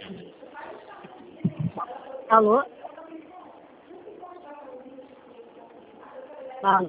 Alô? Alô?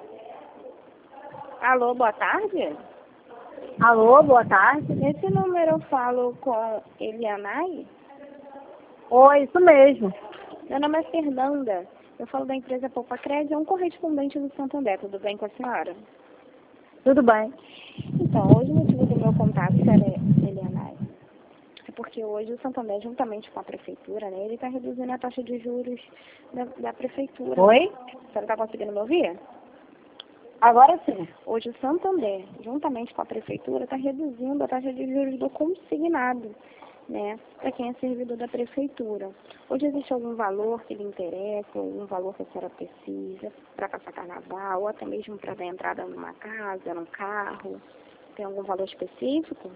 Alô, boa tarde. Alô, boa tarde. Nesse número eu falo com Elianai? Oi, isso mesmo. Meu nome é Fernanda. Eu falo da empresa Poupa Crédito, é um correspondente do Santander. Tudo bem com a senhora? Tudo bem. Então, hoje o motivo do meu contato, senhora Elianai, é porque hoje o Santander, juntamente com a prefeitura, né, ele está reduzindo a taxa de juros da prefeitura. Oi? A senhora está conseguindo me ouvir? Agora sim. Hoje o Santander, juntamente com a prefeitura, está reduzindo a taxa de juros do consignado, né, para quem é servidor da prefeitura. Hoje existe algum valor que lhe interessa, algum valor que a senhora precisa para passar carnaval, ou até mesmo para dar entrada numa casa, num carro? Tem algum valor específico?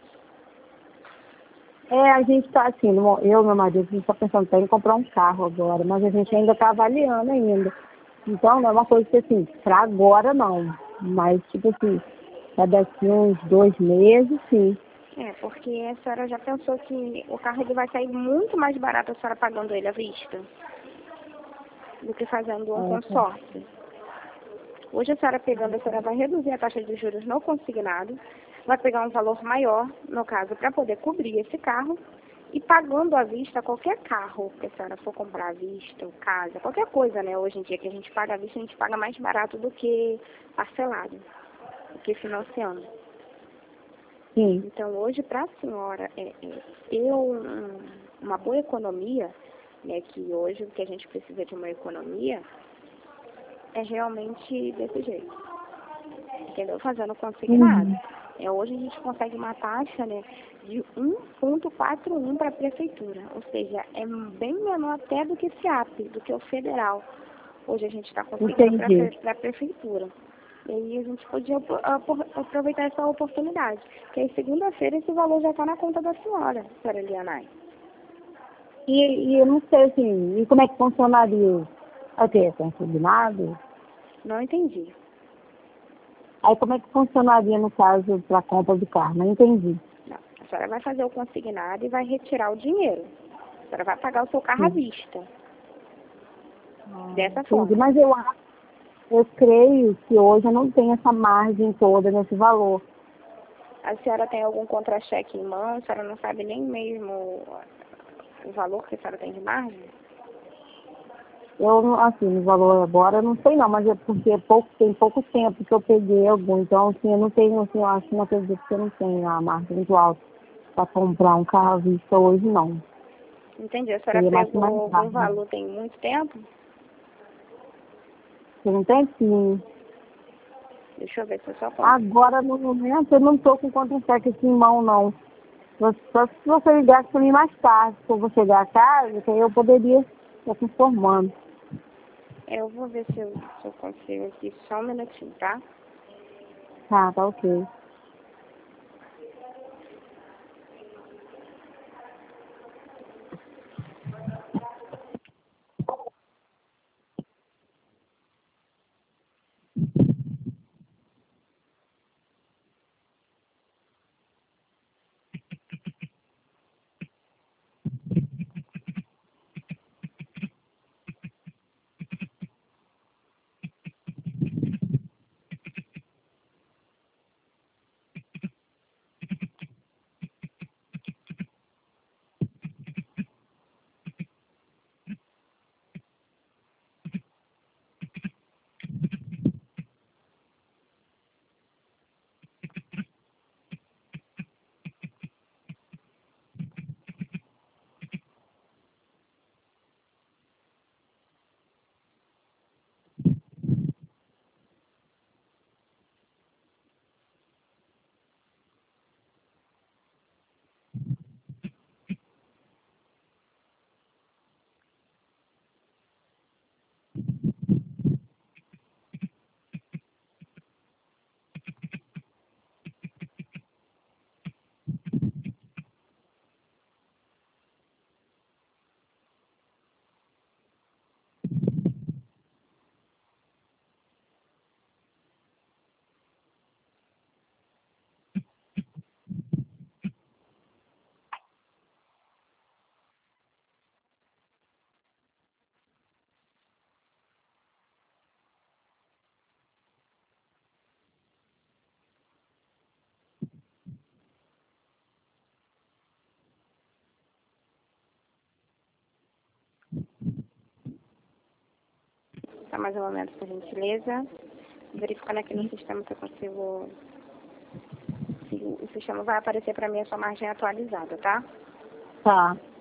A gente está assim, eu e meu marido, a gente está pensando até em comprar um carro agora, mas a gente ainda está avaliando ainda. Então, não é uma coisa que assim, para agora não. Mas, tipo assim, para daqui uns 2 meses, sim. Porque a senhora já pensou que o carro ele vai sair muito mais barato a senhora pagando ele à vista do que fazendo um consórcio. Hoje a senhora pegando, a senhora vai reduzir a taxa de juros no consignado, vai pegar um valor maior, no caso, para poder cobrir esse carro, e pagando à vista qualquer carro que a senhora for comprar à vista, ou casa, qualquer coisa, né? Hoje em dia que a gente paga à vista, a gente paga mais barato do que parcelado, do que financiando. Sim. Então, hoje, para a senhora ter uma boa economia, né, que hoje o que a gente precisa de uma economia, é realmente desse jeito, entendeu? Fazendo consignado. Hoje a gente consegue uma taxa, né, de 1,41 para a prefeitura, ou seja, é bem menor até do que esse AP, do que o federal. Hoje a gente está conseguindo para a prefeitura. E aí a gente podia aproveitar essa oportunidade. Porque aí segunda-feira esse valor já está na conta da senhora Elianai. E eu não sei assim, e como é que funcionaria? O quê? Consignado? Não entendi. Aí como é que funcionaria no caso para a compra do carro? Não entendi. Não, a senhora vai fazer o consignado e vai retirar o dinheiro. A senhora vai pagar o seu carro à vista. Dessa forma. Mas eu creio que hoje eu não tenho essa margem toda nesse valor. A senhora tem algum contra-cheque em mão? A senhora não sabe nem mesmo o valor que a senhora tem de margem? Eu, assim, no valor agora, eu não sei não, mas é porque tem pouco tempo que eu peguei algum. Então, assim, eu não tenho, assim, eu acho que não acredito que eu não tenho a margem muito alta para comprar um carro à vista hoje, não. Entendi. A senhora pegou algum valor tem muito tempo? Você não tem? Sim. Deixa eu ver se eu só conto. Agora, no momento, eu não estou com contra-cheque aqui em mão, não. Só se você ligasse para mim mais tarde, se eu vou chegar a casa, que aí eu poderia estar te informando. Eu vou ver se eu consigo aqui, só um minutinho, tá? Tá ok. passar mais um momento, por gentileza. Verificando aqui no sistema se eu consigo... Se o sistema vai aparecer para mim a sua margem atualizada, tá? Tá.